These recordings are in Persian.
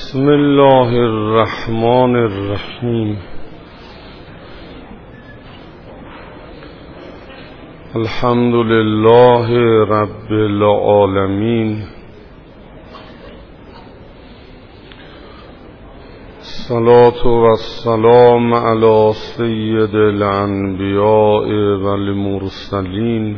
بسم الله الرحمن الرحیم. الحمد لله رب العالمین. الصلاة والسلام علی سید الانبیاء والمرسلین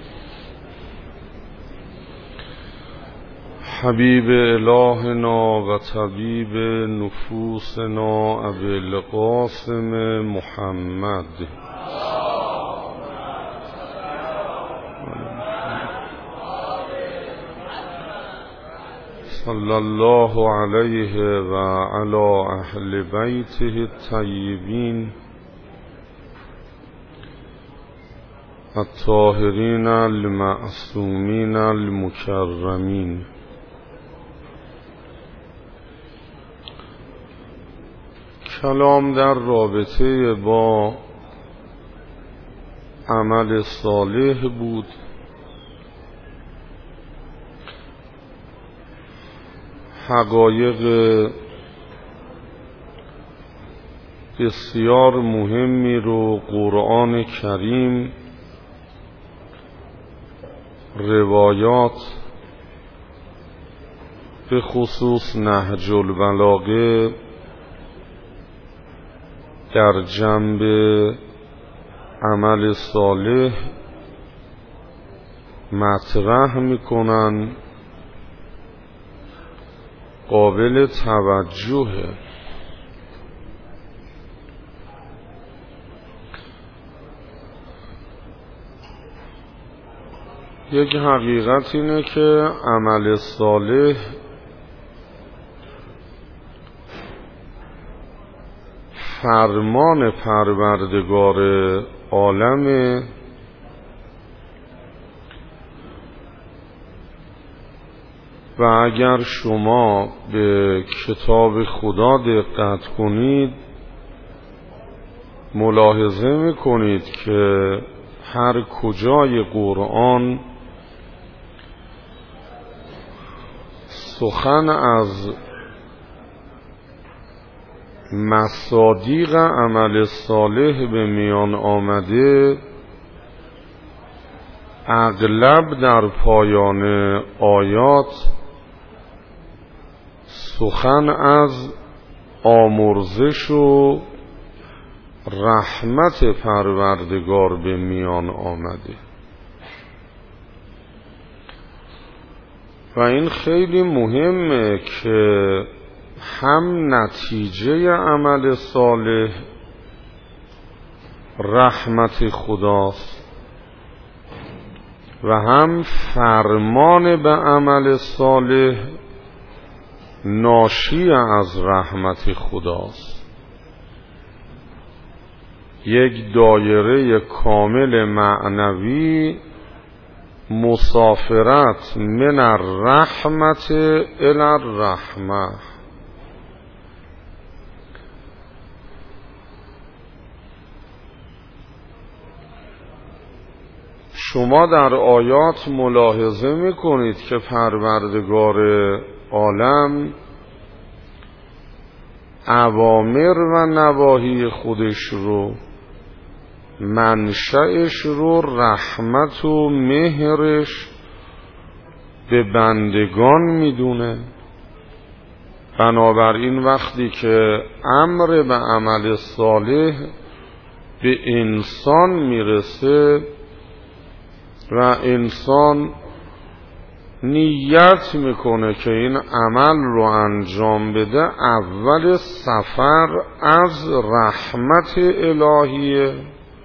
حبیب الهنا و طبیب نفوسنا ابی القاسم محمد صلی الله علیه و علی اهل بیته الطیبین الطاهرین المعصومین المکرمین. کلام در رابطه با عمل صالح بود. حقایق بسیار مهمی رو قرآن کریم، روایات به خصوص نهج البلاغه در جنب عمل صالح مطرح میکنن، قابل توجهه. یک حقیقت اینه که عمل صالح فرمان پروردگار عالمه و اگر شما به کتاب خدا دقت کنید ملاحظه میکنید که هر کجای قرآن سخن از مصادیق عمل صالح به میان آمده، اغلب در پایان آیات سخن از آمرزش و رحمت پروردگار به میان آمده و این خیلی مهمه که هم نتیجه عمل صالح رحمت خداست و هم فرمان به عمل صالح ناشی از رحمت خداست. یک دایره کامل معنوی، مسافرت من الرحمت الی الرحمه. شما در آیات ملاحظه میکنید که پروردگار عالم اوامر و نواهی خودش رو، منشأش رو رحمت و مهرش به بندگان میدونه. بنابراین وقتی که امر به عمل صالح به انسان میرسه و انسان نیت میکنه که این عمل رو انجام بده، اول سفر از رحمت الهیه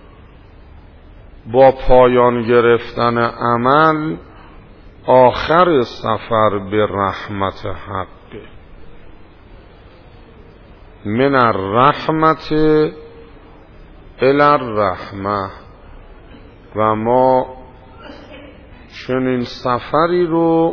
با پایان گرفتن عمل آخر سفر به رحمت حقه. من الرحمت الی الرحمه. و ما چنین سفری رو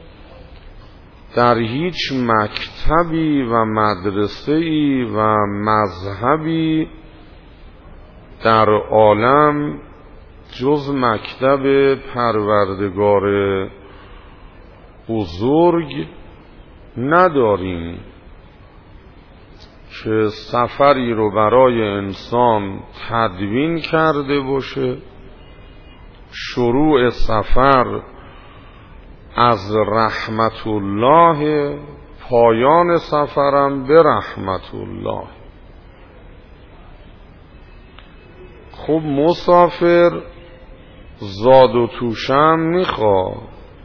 در هیچ مکتبی و مدرسه‌ای و مذهبی در عالم جز مکتب پروردگار بزرگ نداریم که سفری رو برای انسان تدوین کرده باشه، شروع سفر از رحمت الله، پایان سفرم به رحمت الله. خب مسافر زاد و توشم میخواد.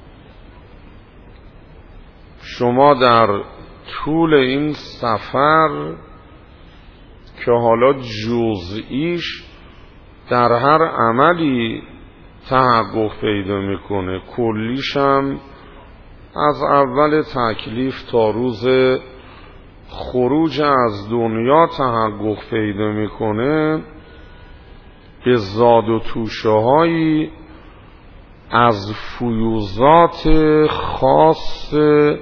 شما در طول این سفر که حالا جزئیش در هر عملی تحقق پیدا میکنه، کلیشم از اول تکلیف تا روز خروج از دنیا تحقق پیدا میکنه، به زاد و توشه هایی از فیوزات خاص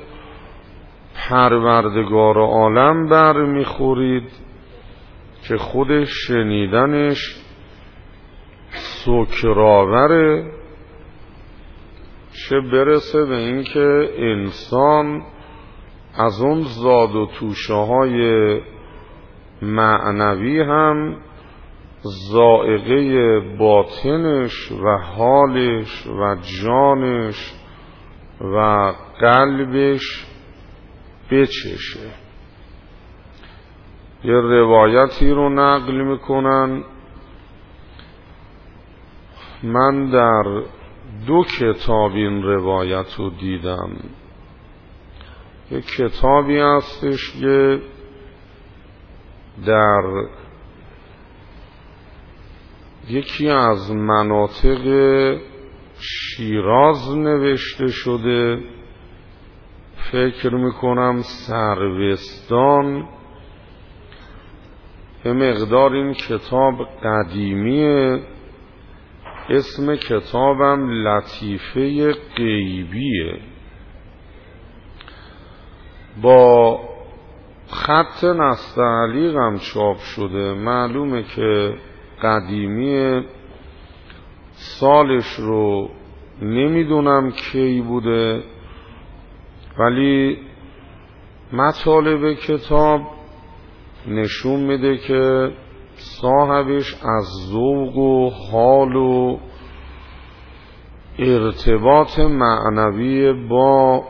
پروردگار عالم برمیخورید که خود شنیدنش سکرآوره، چه برسه به اینکه انسان از اون زاد و توشه های معنوی هم ذائقه باطنش و حالش و جانش و قلبش بچشه. یه روایتی رو نقل میکنن، من در 2 کتاب این روایت رو دیدم. یک کتابی هستش که در یکی از مناطق شیراز نوشته شده، فکر میکنم سروستان. به مقدار این کتاب قدیمیه، اسم کتابم لطیفه غیبیه، با خط نستعلیقم چاپ شده. معلومه که قدیمیه، سالش رو نمیدونم کی بوده، ولی مطالب کتاب نشون میده که صاحبش از ذوق و حال و ارتباط معنوی با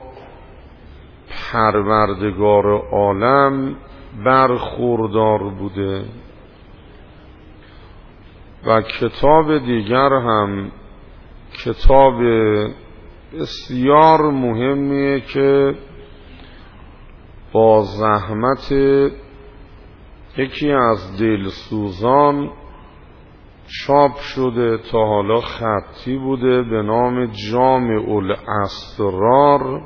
پروردگار عالم برخوردار بوده. و کتاب دیگر هم کتاب بسیار مهمیه که با زحمت یکی از دلسوزان چاپ شده، تا حالا خطی بوده، به نام جامع الاسرار،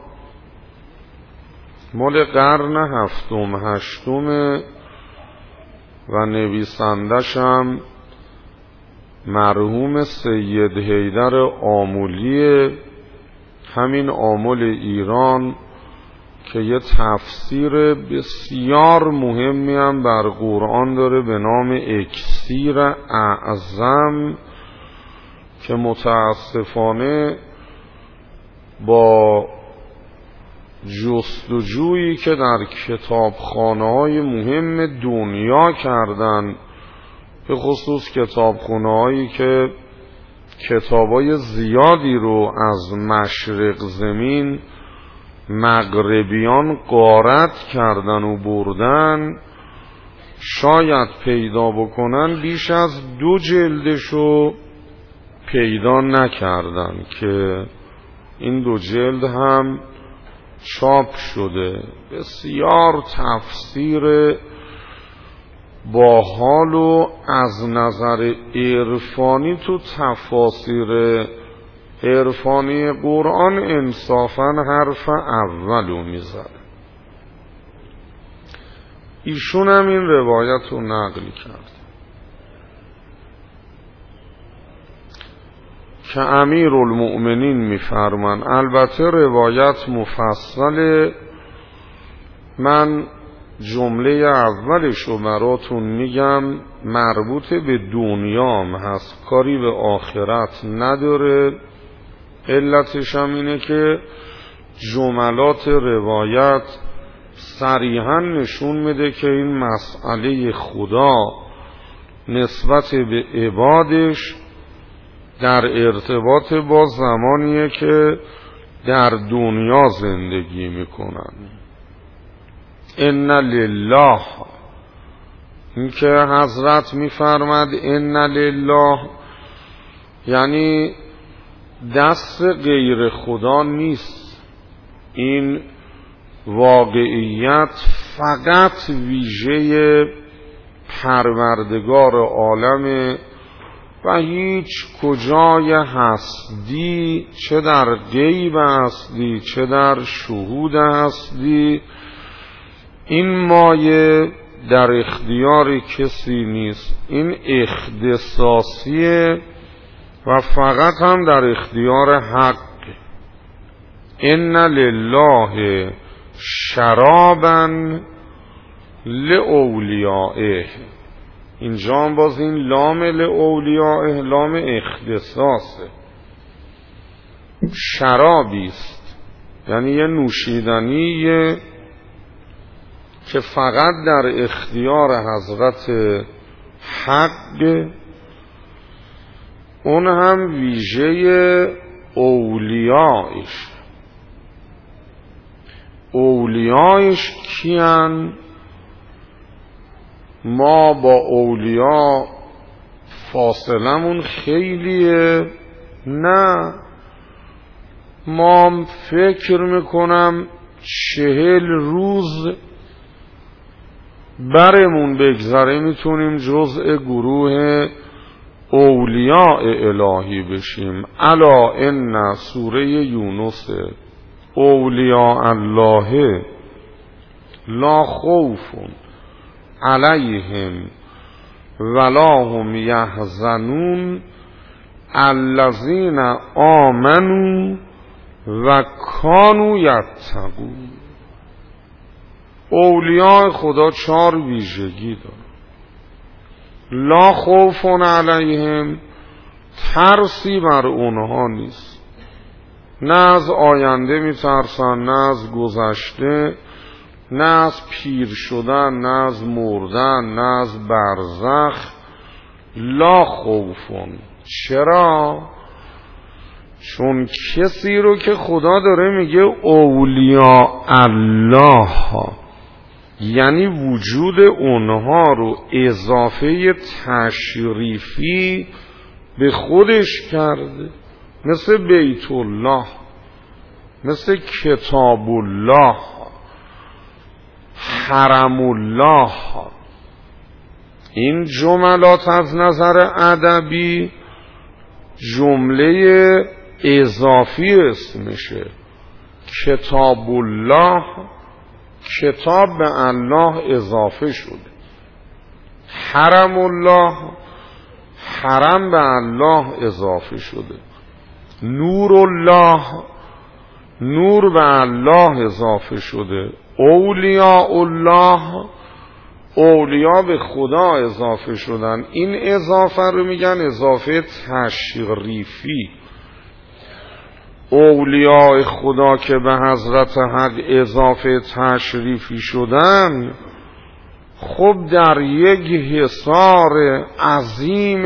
مال قرن 7م 8م و نویسندش هم مرحوم سید حیدر آمولی، همین آمل ایران، که یه تفسیر بسیار مهمی هم بر قرآن داره به نام اکسیر اعظم، که متاسفانه با جستجویی که در کتابخانه‌های مهم دنیا کردن، به خصوص کتابخانه‌هایی که کتابای زیادی رو از مشرق زمین مغربیان غارت کردن و بردن، شاید پیدا بکنن بیش از 2 جلدشو پیدا نکردن که این 2 جلد هم چاپ شده. بسیار تفسیر با حال و از نظر عرفانی تو تفاسیر عرفانی قرآن انصافاً حرف اولو میزد. ایشون هم این روایت رو نقل کرد که امیرالمؤمنین میفرمان، البته روایت مفصله، من جمله اولش رو براتون میگم، مربوط به دنیام هست، کاری به آخرت نداره. علتش هم اینه که جملات روایت صریحاً نشون میده که این مسئله خدا نسبت به عبادش در ارتباط با زمانیه که در دنیا زندگی میکنن. ان لله، این که حضرت میفرماد ان لله یعنی دست غیر خدا نیست. این واقعیت فقط ویژه پروردگار عالم و هیچ کجای هستی، چه در غیب هستی چه در شهود هستی، این مایه در اختیار کسی نیست. این اختصاصیه و فقط هم در اختیار حق. ان لله شرابا لاولیائه، اینجا هم باز این لام لاولیائه لام اختصاصه. شرابیست یعنی یه نوشیدنیه که فقط در اختیار حضرت حق، اون هم ویژه اولیایش. اولیایش کیان؟ ما با اولیا فاصلمون خیلیه؟ نه، ما فکر میکنم 40 روز برمون بگذره میتونیم جزء گروه اولیاء الهی بشیم. الا ان سوره یونس اولیاء الله لا خوف علیهم ولا هم یحزنون الذین آمنوا و کانوا یتقون. اولیاء خدا 4 ویژگی داره. لا خوف علیهم، ترسی بر اونها نیست، نه از آینده میترسن، نه از گذشته، نه از پیر شدن، نه از مردن، نه از برزخ. لا خوفون. چرا؟ چون کسی رو که خدا داره میگه اولیاء الله، یعنی وجود اونها رو اضافه تشریفی به خودش کرده، مثل بیت الله، مثل کتاب الله، حرم الله. این جملات از نظر ادبی جمله اضافی اسمشه. کتاب الله، کتاب به الله اضافه شده. حرم الله، حرم به الله اضافه شده. نور الله، نور به الله اضافه شده. اولیاء الله، اولیاء به خدا اضافه شدن. این اضافه رو میگن اضافه تشریفی. اولیاء خدا که به حضرت حق اضافه تشریفی شدن، خب در یک حصار عظیم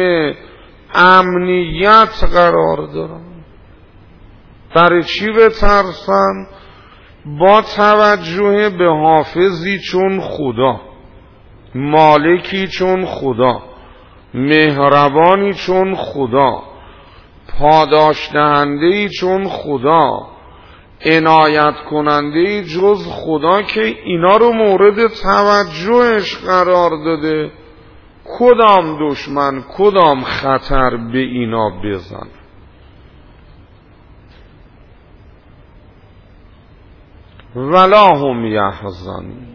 امنیت قرار دارن. برای چی بترسن؟ با توجه به حافظی چون خدا، مالکی چون خدا، مهربانی چون خدا، پاداش دهنده‌ای چون خدا، عنایت کننده‌ای جز خدا که اینا رو مورد توجهش قرار داده. کدام دشمن، کدام خطر به اینا بزن؟ ولا هم یحزنون،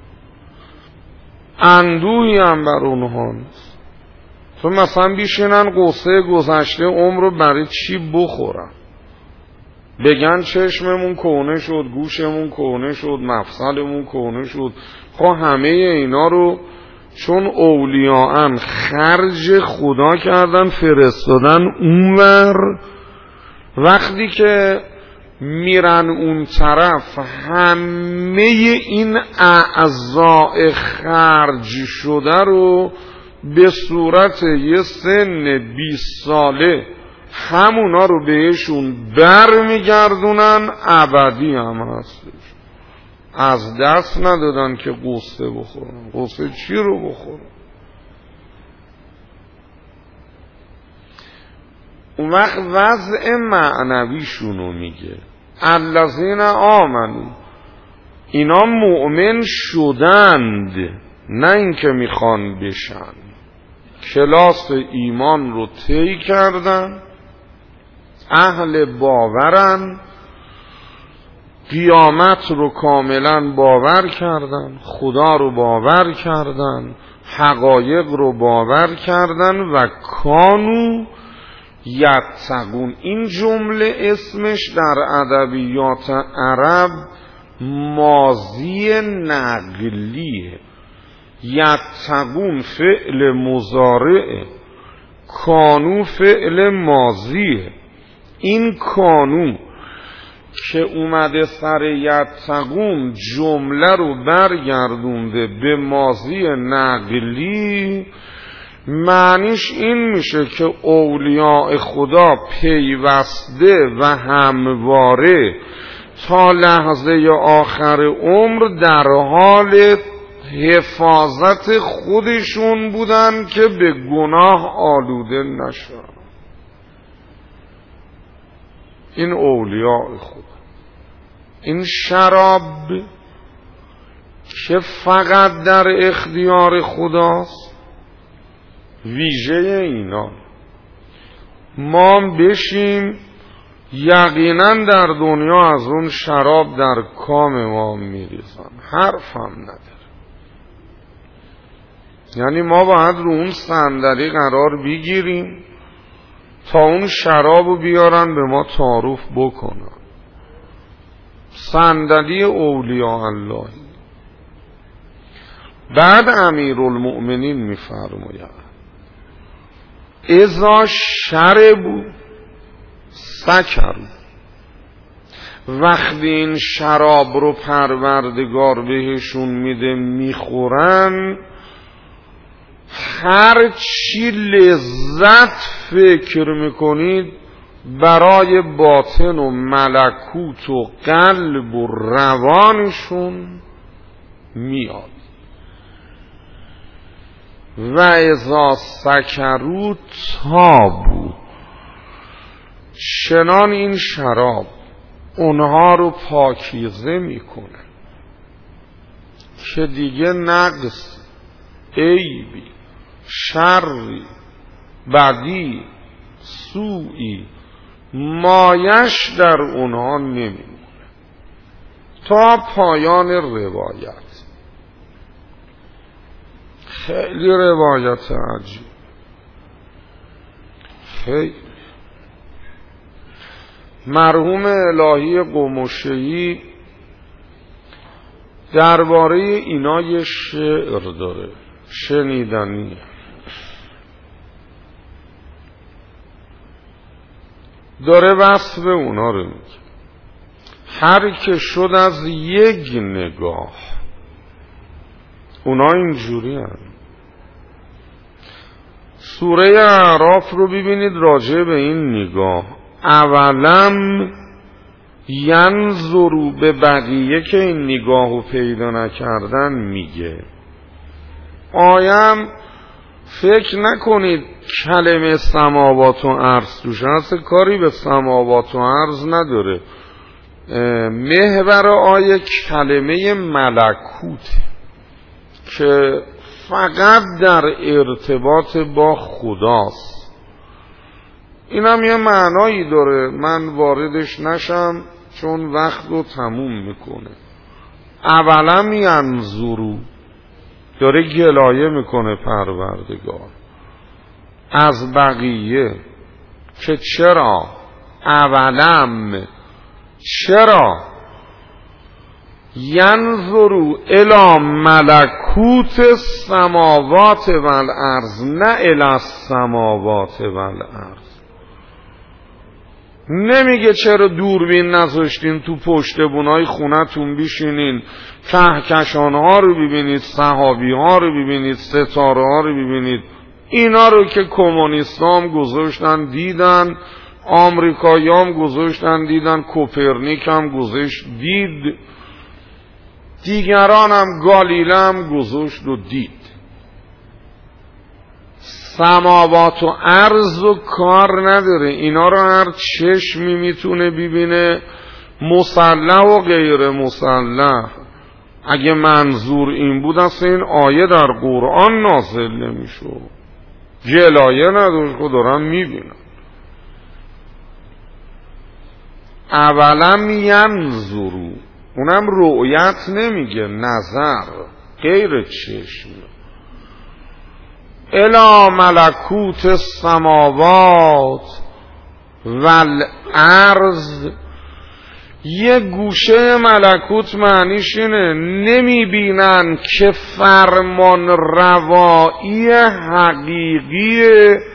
اندوهی هم بر اونها نیست. تو مثلا بیشینن قصه گذشته عمر رو برای چی بخورن؟ بگن چشممون کهنه شد، گوشمون کهنه شد، مفصلمون کهنه شد. خب همه اینا رو چون اولیاءن خرج خدا کردن، فرستادن اونور. وقتی که میرن اون طرف، همه این اعضاء خرج شده رو به صورت یه سن 20 ساله همونا رو بهشون برمیگردونن، ابدی هم هستش. از دست ندادن که قصه بخورن. قصه چی رو بخورن؟ اون وقت وضع معنویشونو میگه. الذین آمنو، اینا مؤمن شدند، نه اینکه میخوان بشن. کلاس ایمان رو طی کردن، اهل باورن، قیامت رو کاملا باور کردن، خدا رو باور کردن، حقایق رو باور کردن و کانو یتقون. این جمله اسمش در ادبیات عرب ماضی نقلیه. یتقون فعل مضارعه، کانو فعل ماضیه. این کانو که اومده سر یتقون جمله رو برگردونده به ماضی نقلی، معنیش این میشه که اولیاء خدا پیوسته و همواره تا لحظه آخر عمر در حال حفاظت خودشون بودن که به گناه آلوده نشن. این اولیاء خدا. این شراب که فقط در اختیار خداست، ویژه اینا. ما بشیم یقینا در دنیا از اون شراب در کام ما میریزن، حرفم نداره. یعنی ما باید رو اون صندلی قرار بگیریم تا اون شرابو بیارن به ما تعارف بکنن. صندلی اولیاء الله. بعد امیرالمؤمنین میفرماید اذا شربوا سکروا، وقتی این شراب رو پروردگار بهشون میده میخورن، هر چی لذت فکر میکنید برای باطن و ملکوت و قلب و روانشون میاد. و اذا سکروا تابوا، چنان این شراب اونها رو پاکیزه میکنه که دیگه نقص، عیبی، شری، بدی، سوئی مایش در اونها نمیمونه تا پایان روایت. خیلی روایت عجیب، خیلی. مرحوم الهی قمشه‌ای درباره اینا یه شعر داره، شنیدنی. داره وصف اونا رو میگه. هر که شد از یک نگاه، اونا اینجوری هن. سوره اعراف رو ببینید راجع به این نگاه. اولم ینظروا به بقیه که این نگاهو پیدا نکردن میگه. آیم فکر نکنید کلمه سماوات و عرض توش هست، کاری به سماوات و عرض نداره. محور آیه کلمه ملکوت که فقط در ارتباط با خداست. اینم یه معنایی داره، من واردش نشم چون وقت رو تموم میکنه. اولم ینظروا، داره گلایه میکنه پروردگار از بقیه که چرا اولم، چرا ینظروا الی ملکوت السماوات والارض، نه الی السماوات والارض. نمیگه چرا دوربین نذاشتین تو پشت بونای خونتون بیشینین کهکشان‌ها رو ببینید، سحابی‌ها رو ببینید، ستاره‌ها رو ببینید. اینا رو که کمونیستام گذاشتن دیدن، آمریکاییام گذاشتن دیدن، کوپرنیک هم گذاشت دید، دیگران هم گالیله هم گذاشت و دید. سماوات و ارض و کار نداره، اینا رو هر چشمی میتونه ببینه، مسلح و غیر مسلح. اگه منظور این بود اصلا این آیه در قرآن نازل نمیشد، جلایه نداشت، خود دارم میبینم. اولا ینظرو، اونم رؤیت نمیگه، نظر، غیر چشم. الی ملکوت السماوات والارض، یه گوشه ملکوت معنیش اینه نمیبینن که فرمان روایی حقیقی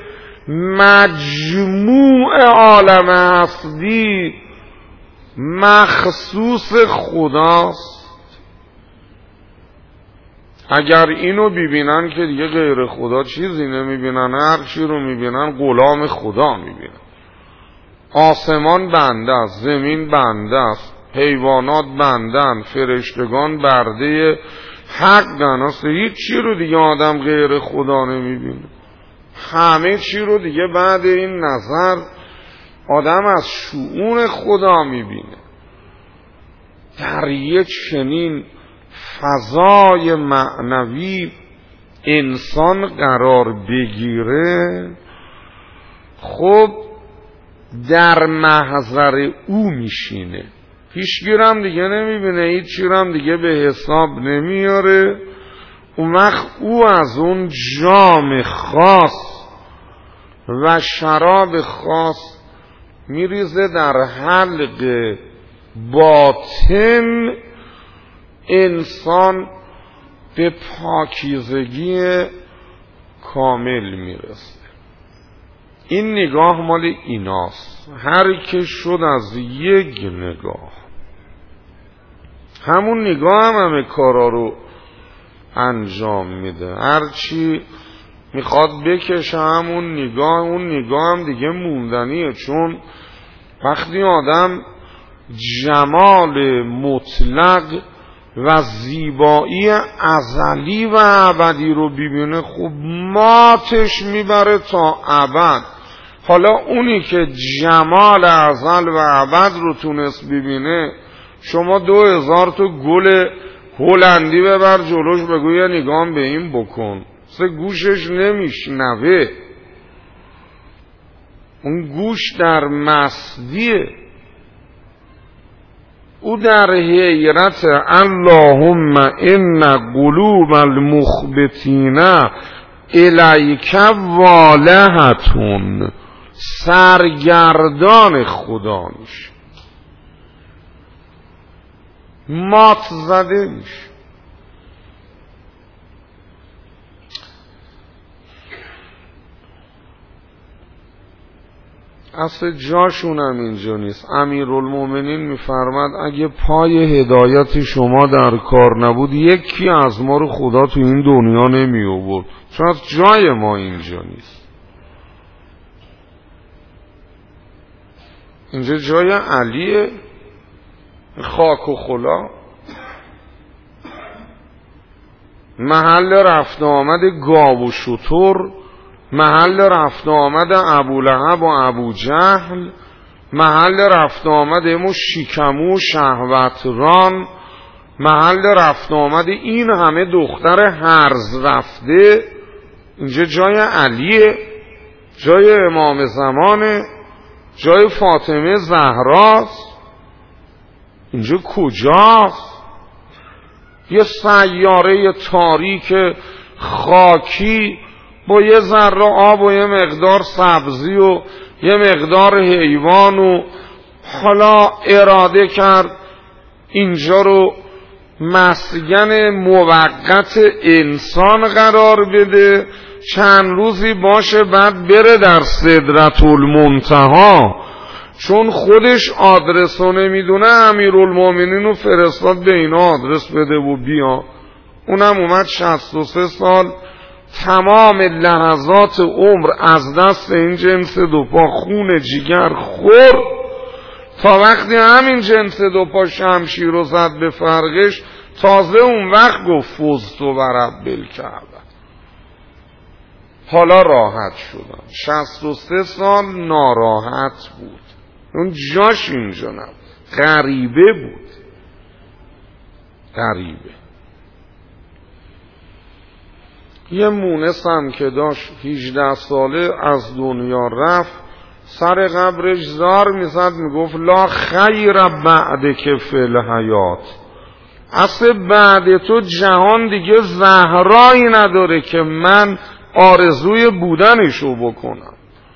مجموع عالم هستی مخصوص خداست. اگر اینو ببینن که دیگه غیر خدا چیزی نمیبینن، هر چی رو میبینن غلام خدا میبینن. آسمان بنده است، زمین بنده است، حیوانات بندن، فرشتگان برده حقن است. هیچ چی رو دیگه آدم غیر خدا نمیبینه. همه چی رو دیگه بعد این نظر آدم از شؤون خدا میبینه. در یک چنین فضای معنوی انسان قرار بگیره، خب در محضر او میشینه، هیچگیرم دیگه نمیبینه، هیچ چیرم دیگه به حساب نمیاره. اون وقت او از اون جام خاص و شراب خاص میریزه در حلق باطن، انسان به پاکیزگی کامل میرسه. این نگاه مال ایناست. هر که شد از یک نگاه، همون نگاه همه کارا رو انجام میده. هرچی میخواد بکشه همون نگاه، اون نگاه هم دیگه موندنیه. چون وقتی آدم جمال مطلق و زیبایی ازلی و ابدی رو ببینه، خب ماتش میبره تا ابد. حالا اونی که جمال ازل و ابد رو تونست ببینه، شما 2000 تا گل هلندی ببر جلوش بگو یه نگاه به این بکن، سه گوشش نمیشنوه. اون گوش در مسدیه، او در حیرت اللهم ان قلوب المخبتین الیک والهتون، سرگردان خدا میشه، مات زده میشه. اصل جاشون هم اینجا نیست. امیرالمومنین میفرماد اگه پای هدایت شما در کار نبود، یکی از ما رو خدا تو این دنیا نمی آورد. چون از جای ما اینجا نیست. اینجا جای علیه، خاک و خلا، محل رفت آمد گاو و شتر، محل رفت آمد ابولهب و ابوجهل، محل رفت آمد امو شیکمو شهوتران، محل رفت آمد این همه دختر هرز رفته. اینجا جای علیه، جای امام زمانه، جای فاطمه زهراست. اینجا کجاست؟ یه سیاره تاریک خاکی با یه ذره آب و یه مقدار سبزی و یه مقدار حیوان، و حالا اراده کرد اینجا رو مسکن موقت انسان قرار بده، چند روزی باشه، بعد بره در سدرة المنتهی. چون خودش آدرس رو نمیدونه امیرالمومنین رو فرستاد به اینا آدرس بده و بیا. اونم اومد 63 سال تمام لحظات عمر از دست این جنس دو پا خون جگر خورد تا وقتی همین جنس دو پا شمشیر رو زد به فرقش، تازه اون وقت گفت فزت و رب الکعبه. حالا راحت شدم. 63 سال ناراحت بود، اون جاش اینجا نبود، غریبه بود، غریبه. یه مونس هم که داشت 18 ساله از دنیا رفت، سر قبرش زار میزد میگفت لا خیر بعد که فی الحیات، اصل بعد تو جهان دیگه زهرایی نداره که من آرزوی بودنشو بکنم.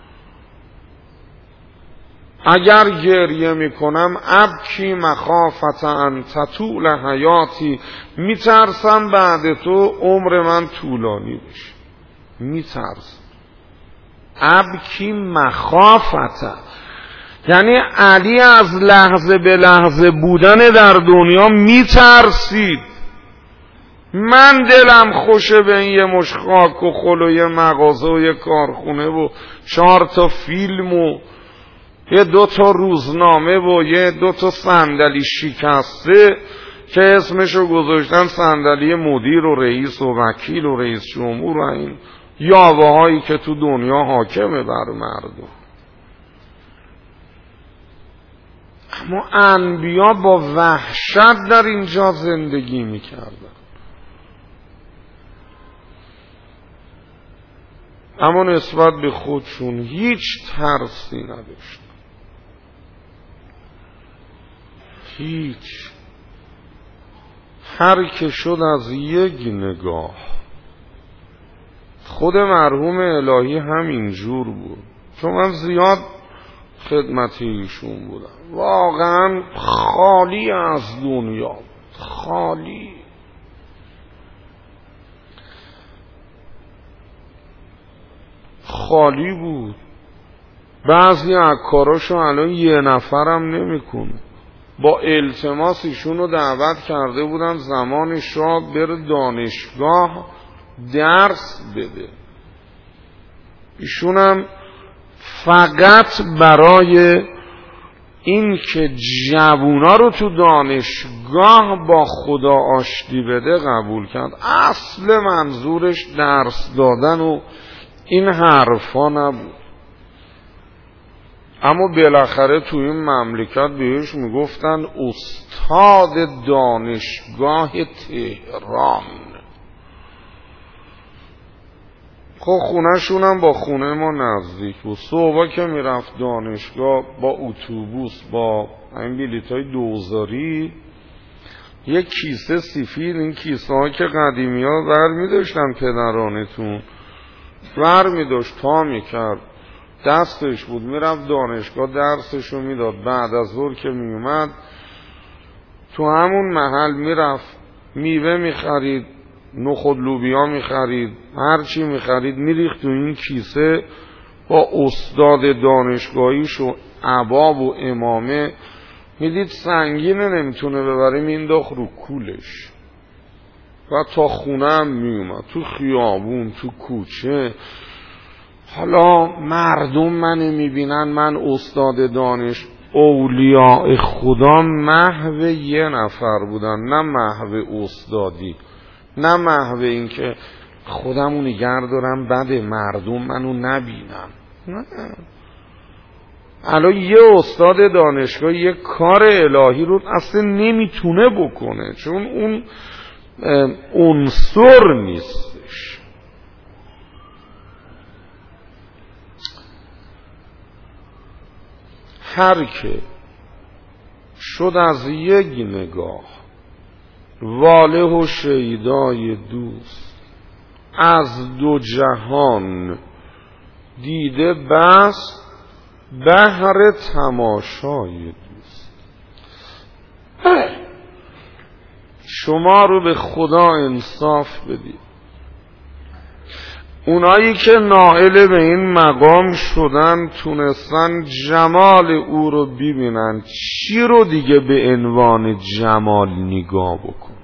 اگر گریه میکنم ابکی مخافت ان تطول حیاتی، میترسم بعد تو عمر من طولانی بشه، میترسم. ابکی مخافت، یعنی علی از لحظه به لحظه بودن در دنیا میترسید. من دلم خوشه به این یه مش خاک و خل و یه مغازه و یه کارخونه و 4 تا فیلم و یه 2 تا روزنامه و یه 2 تا صندلی شکسته که اسمشو گذاشتن صندلی مدیر و رئیس و وکیل و رئیس جمهور و این یاوه هایی که تو دنیا حاکمه بر مردم. اما انبیا با وحشت در اینجا زندگی میکردن، اما نسبت به خودشون هیچ ترسی نداشتن، هیچ. هر که شد از یک نگاه. خود مرحوم الهی همینجور بود، چون من زیاد خدمت ایشون بودم، واقعا خالی از دنیا بود، خالی بود. بعضی از کاراشو الان یه نفرم نمیکنه. با التماس ایشونو دعوت کرده بودن زمان شاه بره دانشگاه درس بده، ایشونم فقط برای این که جوونا رو تو دانشگاه با خدا آشتی بده قبول کرد. اصل منظورش درس دادن و این حرفا نبود. اما بالاخره تو این مملکت بهش میگفتن استاد دانشگاه تهران. خب خونه‌شونم با خونه ما نزدیک بود. صبح که میرفت دانشگاه با اتوبوس با این بلیطای دوزاری یک کیسه سفید، این کیسه ها که قدیمی ها بر میداشتن پدرانتون، بر میداشت تا میکرد دستش بود، میرفت دانشگاه درسشو میداد. بعد از ظهر که میومد تو همون محل میرفت میوه میخرید، نخود لوبیا میخرید، هرچی میخرید میریخت تو این کیسه. با استاد دانشگاهیش و عباب و امامه میدید سنگینه نمیتونه ببره، مینداخت رو کولش و تا خونه هم میومد، تو خیابون تو کوچه. حالا مردم منو میبینن من استاد دانش. اولیاء خدا محو یه نفر بودن، نه محو استادی، نه محو این که خودمو نگه دارم بعد مردم منو نبینن. نه، الان یه استاد دانشگاه یه کار الهی رو اصلا نمیتونه بکنه، چون اون عنصر نیستش. هر که شد از یک نگاه واله و شیدای دوست، از 2 جهان دیده بس بهر تماشای دوست. شما رو به خدا انصاف بدید. اونایی که نائل به این مقام شدن تونستن جمال او رو ببینن، چی رو دیگه به عنوان جمال نگاه بکن؟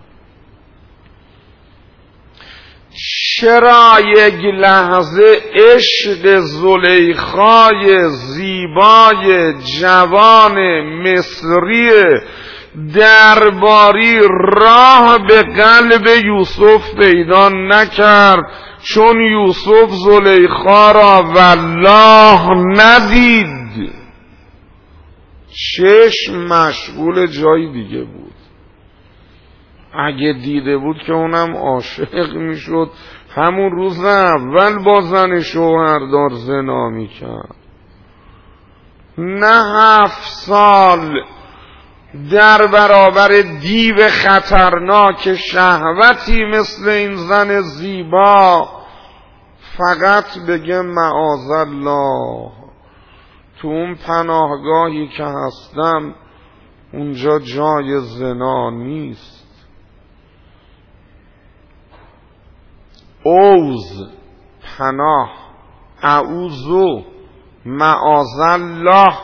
چرا یک لحظه عشق زلیخای زیبای جوان مصری درباری راه به قلب یوسف پیدا نکرد؟ چون یوسف زلیخا را والله ندید، چشم مشغول جای دیگه بود. اگه دیده بود که اونم عاشق میشد، همون روز اول با زن شوهردار زنا میکرد. نه 7 سال در برابر دیو خطرناک شهوتی مثل این زن زیبا فقط بگه معاذالله تو اون پناهگاهی که هستم اونجا جای زنا نیست. اوز پناه، اعوذ معاذالله.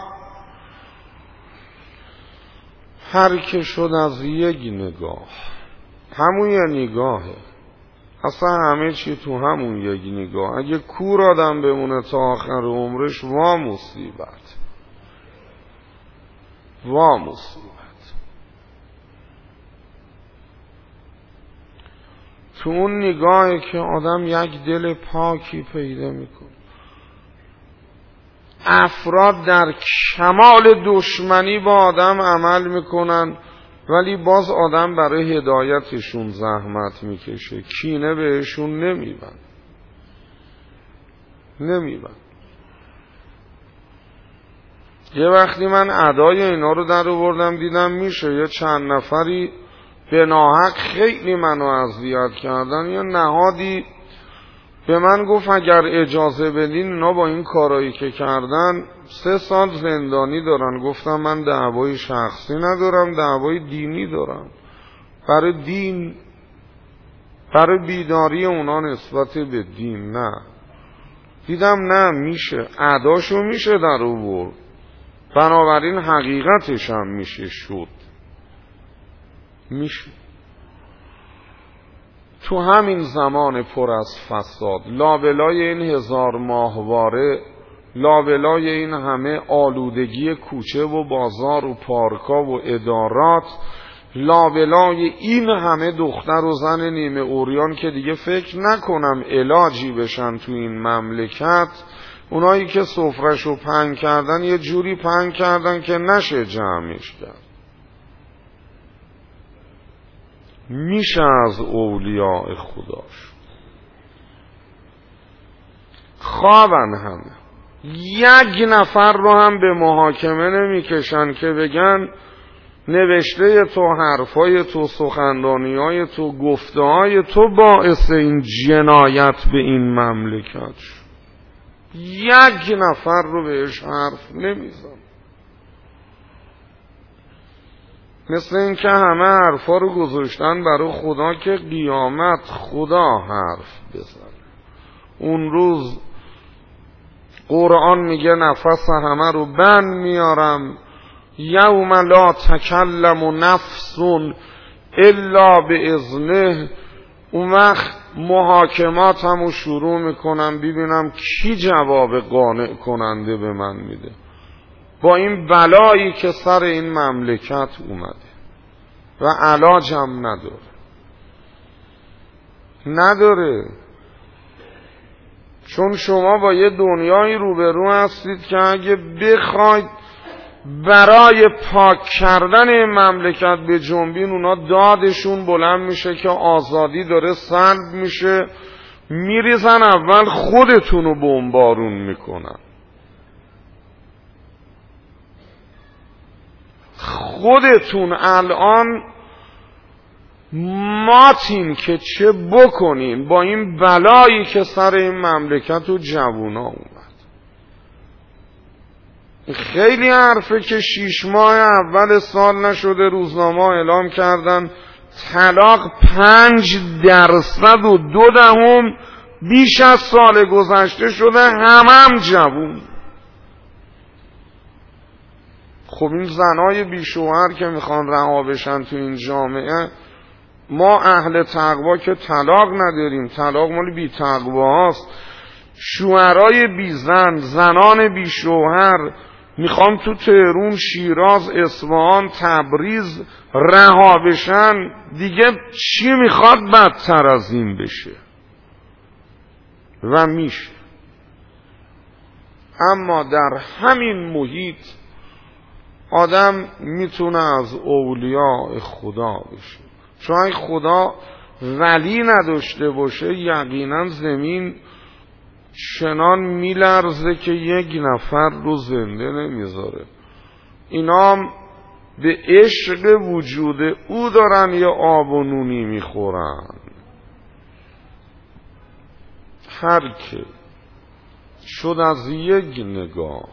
هر که شد از یک نگاه، همون یه نگاهه، اصلا همه چی تو همون یک نگاه. اگه کور آدم بمونه تا آخر عمرش، وا مصیبت، وا مصیبت. تو اون نگاهه که آدم یک دل پاکی پیدا میکنه. افراد در کمال دشمنی با آدم عمل میکنن، ولی باز آدم برای هدایتشون زحمت میکشه، کینه بهشون نمیبند. یه وقتی من ادای اینا رو در آوردم، دیدم میشه یه چند نفری به ناحق خیلی منو اذیت کردن. یا نهادی به من گفت اگر اجازه بدین اینا با این کارایی که کردن 3 سال زندانی دارن. گفتم من دعوای شخصی ندارم، دعوای دینی دارم، برای دین، برای بیداری اونا نسبت به دین. نه، دیدم نه، میشه اداشو میشه در آورد، بنابراین حقیقتش هم میشه شد. میشه تو همین زمان پر از فساد، لابلای این 1000 ماهواره، لابلای این همه آلودگی کوچه و بازار و پارکا و ادارات، لابلای این همه دختر و زن نیمه عریان که دیگه فکر نکنم علاجی بشن تو این مملکت، اونایی که سفره‌شو پهن کردن یه جوری پهن کردن که نشه جمعش کرد. میشه از اولیاء خداش خوابن همه. یک نفر رو هم به محاکمه نمیکشن که بگن نوشته تو، حرفای تو، سخنرانی‌های تو، گفته‌های تو باعث این جنایت به این مملکت شد. یک نفر رو بهش حرف نمیزن. مثل این که همه حرفا رو گذاشتن برای خدا که قیامت خدا حرف بزنه. اون روز قرآن میگه نفس همه رو بند میارم، یوم لا تکلم نفس الا باذنه. اون وقت محاکمات همو شروع میکنم ببینم کی جواب قانع کننده به من میده با این بلایی که سر این مملکت اومده و علاج هم نداره. چون شما با یه دنیایی روبرو هستید که اگه بخواید برای پاک کردن این مملکت به جنبین، اونا دادشون بلند میشه که آزادی داره سلب میشه، میریزن اول خودتونو بمبارون میکنن. خودتون الان ماتین که چه بکنین با این بلایی که سر این مملکت و جوونا اومد. خیلی حرفه که 6 ماه اول سال نشده روزنامه اعلام کردن طلاق 5.2% بیش از سال گذشته شده هم جوون. خب این زنای بیشوهر که میخوان رها بشن تو این جامعه، ما اهل تقوا که طلاق نداریم، طلاق مال بی تقوا هست. شوهرای بی زن، زنان بی شوهر میخوان تو تهران، شیراز، اصفهان، تبریز رها بشن، دیگه چی میخواد بدتر از این بشه؟ و میشه. اما در همین محیط آدم میتونه از اولیاء خدا بشه، چون خدا ولی نداشته باشه یقینا زمین چنان میلرزه که یک نفر رو زنده نمیذاره. اینا به عشق وجود او دارن یا آب و نونی میخورن. هر که شد از یک نگاه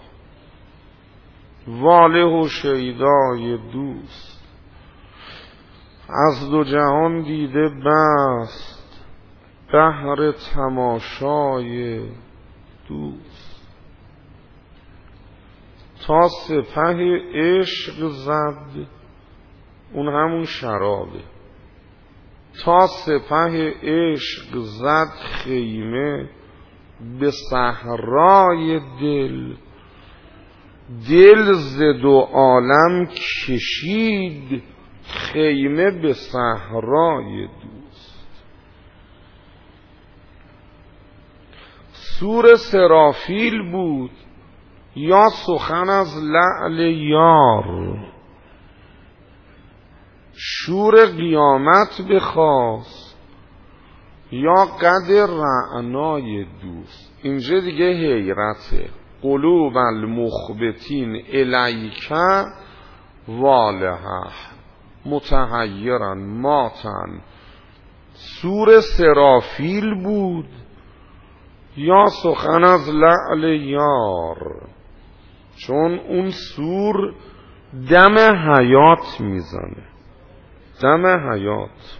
واله و شیدای دوست، از دو جهان دیده بست بهر تماشای دوست. تا سپه عشق زد، اون همون شرابه، تا سپه عشق زد خیمه به صحرای دل، دل ز دو عالم کشید خیمه به صحرای دوست. سور سرافیل بود یا سخن از لعل یار، شور قیامت بخواست یا قد رعنای دوست. اینجا دیگه حیرته. قلوب المخبتین الیک والها متحیرن ماتن. سور سرافیل بود یا سخن از لعل یار، چون اون سور دم حیات میزنه، دم حیات.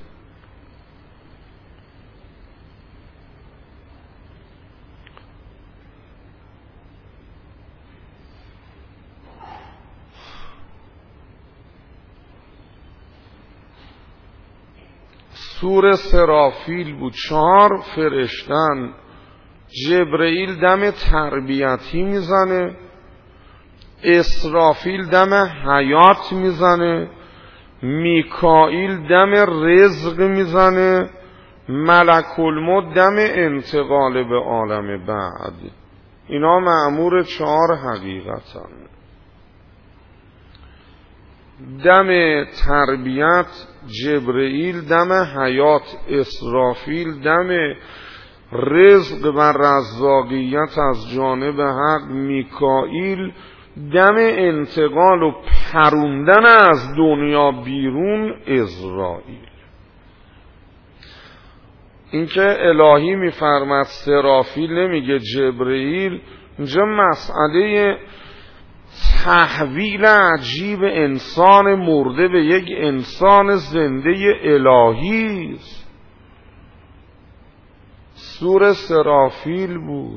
سور سرافیل بود. 4 فرشتن، جبرئیل دم تربیتی میزنه، اسرافیل دم حیات میزنه، میکائیل دم رزق میزنه، ملک الموت دم انتقال به عالم بعد. اینا مأمور 4 حقیقتن. دم تربیت جبرئیل، دم حیات اسرافیل، دم رزق و رزاقیت از جانب حق میکائیل، دم انتقال و پروندن از دنیا بیرون عزرائیل. اینکه الهی میفرماد سرافیل نمیگه جبرئیل، اینجا مسئله تحویل عجیب انسان مرده به یک انسان زنده الهی است. سور سرافیل بود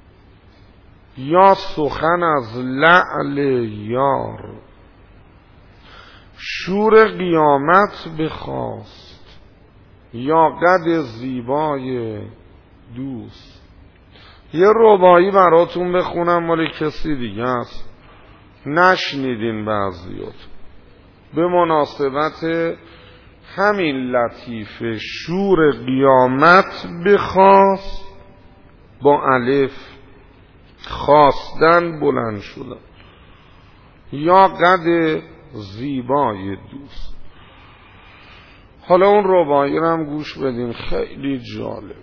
یا سخن از لعل یار، شور قیامت بخواست یا قد زیبای دوست. یه رباعی براتون بخونم مال کسی دیگه است، نشنیدین بعضیات، به مناسبت همین لطیفه. شور قیامت بخواست با الف، خواستن بلند شدن، یا قد زیبای دوست. حالا اون رباعی رو هم گوش بدین، خیلی جالب.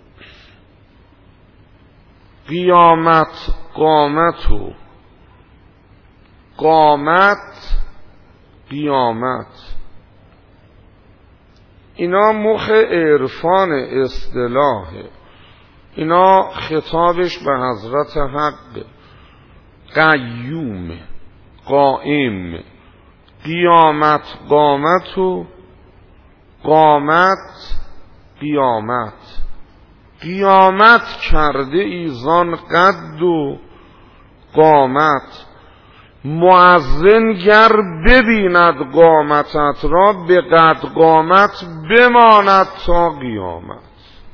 قیامت قامتو، قامت قیامت، اینا مخ عرفان اصطلاحه. اینا خطابش به حضرت حق. قیوم، قائم، قیامت قامت و قامت قیامت. قیامت کرده ایزان قد و قامت، مؤذن گر ببیند قامتت را، به قد قامت بماند تا قیامت.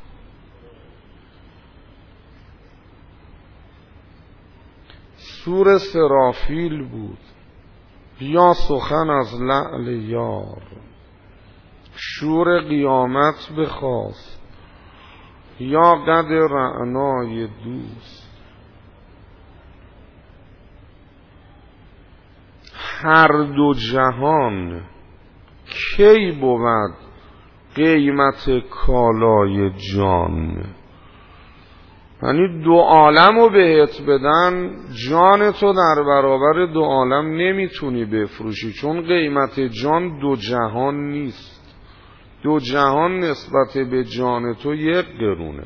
سور سرافیل بود، یا سخن از لعل یار، شور قیامت بخواست یا قد رعنای دوست. هر دو جهان کی بود قیمت کالای جان؟ یعنی دو عالمو بهت بدن، جان تو در برابر دو عالم نمیتونی بفروشی، چون قیمت جان دو جهان نیست. دو جهان نسبت به جان تو یک قرونه.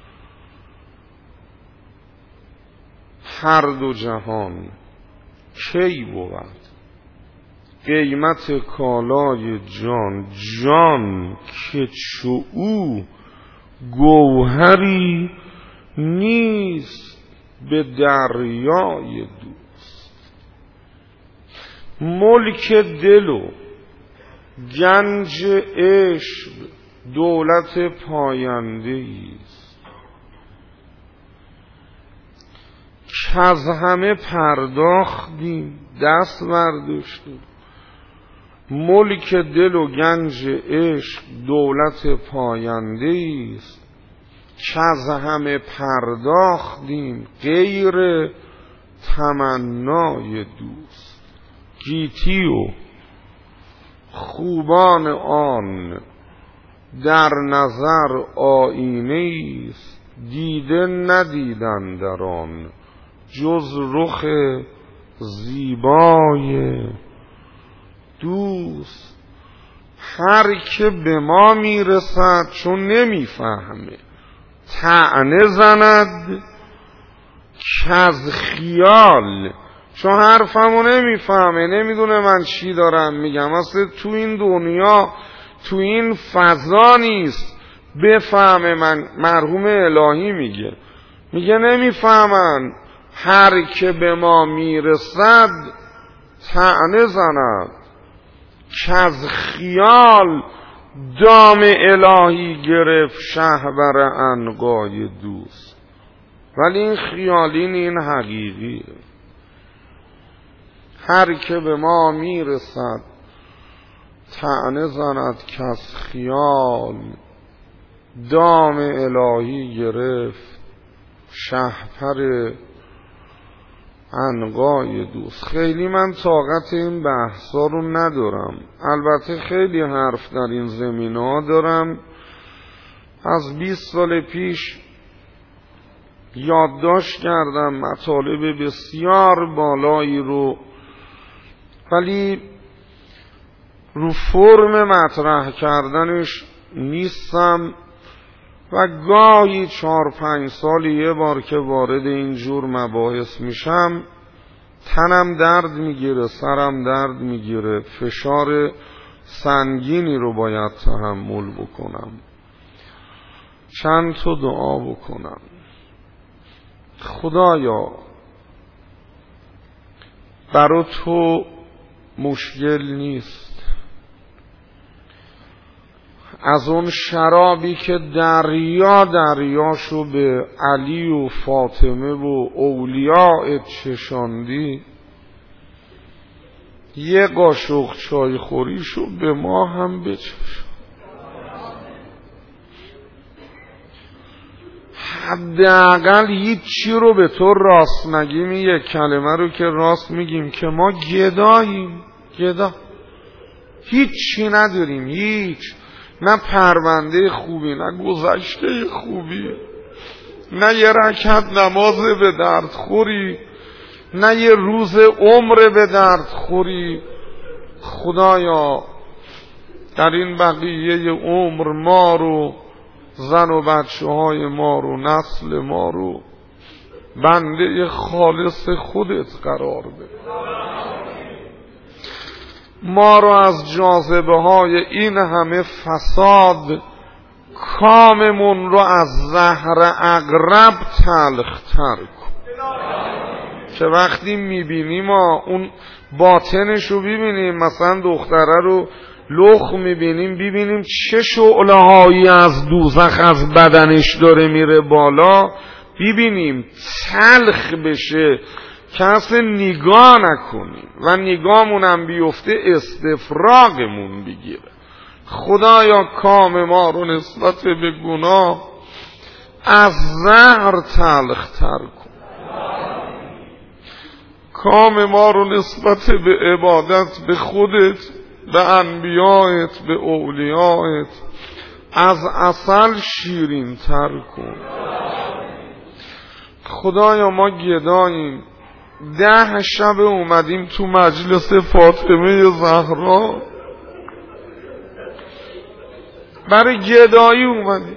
هر دو جهان کی بود قیمت کالای جان؟ جان که چو او گوهری نیست به دریای دوست. ملک دل و گنج عشق دولت پاینده است، کز همه پرداختیم دست برداشتیم. ملک دل و گنج عشق دولت پاینده است، کز همه پرداختیم غیر تمنای دوست. گیتی و خوبان آن در نظر آینه است، دیده ندیدن در آن جز رخ زیبای دوست. هر که به ما میرسد چون نمیفهمه طعنه زند کز خیال، چون حرفمو نمیفهمه، نمیدونه من چی دارم میگم، اصلا تو این دنیا تو این فضا نیست بفهمه من مرحوم الهی میگه نمیفهمن. هر که به ما میرسد طعنه زند کز خیال، دام الهی گرفت شهبر عنقای دوست. ولی این خیالی نی، این حقیقیه. هر که به ما میرسد طعنه زند کز خیال، دام الهی گرفت شهپر عنقای دوست. خیلی من طاقت این بحثا رو ندارم، البته خیلی حرف در این زمینه دارم. از 20 سال پیش یادداشت کردم مطالب بسیار بالایی رو، ولی رو فرم مطرح کردنش نیستم و گاهی 4-5 سال یه بار که وارد این جور مباحث میشم تنم درد میگیره، سرم درد میگیره، فشار سنگینی رو باید تحمل بکنم. چند تا دعا بکنم. خدایا برا تو مشکل نیست از اون شرابی که دریاشو به علی و فاطمه و اولیاء چشاندی، یه قاشق چای خوریشو به ما هم بچشان. حداقل هیچی رو به تو راست نگیم، یک کلمه رو که راست میگیم که ما گداییم، گدا هیچی نداریم، هیچ، نه پرونده خوبی، نه گذشته خوبی، نه یه رکعت نماز به درد خوری، نه یه روز عمر به درد خوری. خدایا در این بقیه عمر ما رو، زن و بچه های ما رو، نسل ما رو بنده خالص خودت قرار بده. ما رو از جاذبه های این همه فساد کاممون رو از زهر عقرب تلختر کن که وقتی میبینیم ما اون باطنش رو ببینیم، مثلا دختره رو لخ میبینیم، ببینیم چه شعله هایی از دوزخ از بدنش داره میره بالا، ببینیم تلخ بشه که اصلا نگاه نکنیم و نگاهمونم بیفته استفراغمون بگیره. خدایا کام ما رو نسبت به گناه از زهر تلختر کن، کام ما رو نسبت به عبادت به خودت، به انبیایت، به اولیایت از عسل شیرین تر کن. خدایا ما گداییم، 10 شب اومدیم تو مجلس فاطمه زهرا، برای گدایی اومدیم،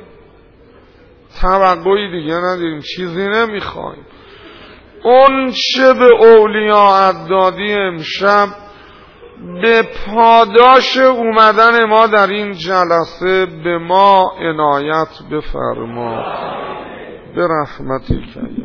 توقعی دیگه نداریم، چیزی نمیخوایم. اون چه به اولیاء دادی امشب به پاداش اومدن ما در این جلسه به ما عنایت بفرما، به رحمتک.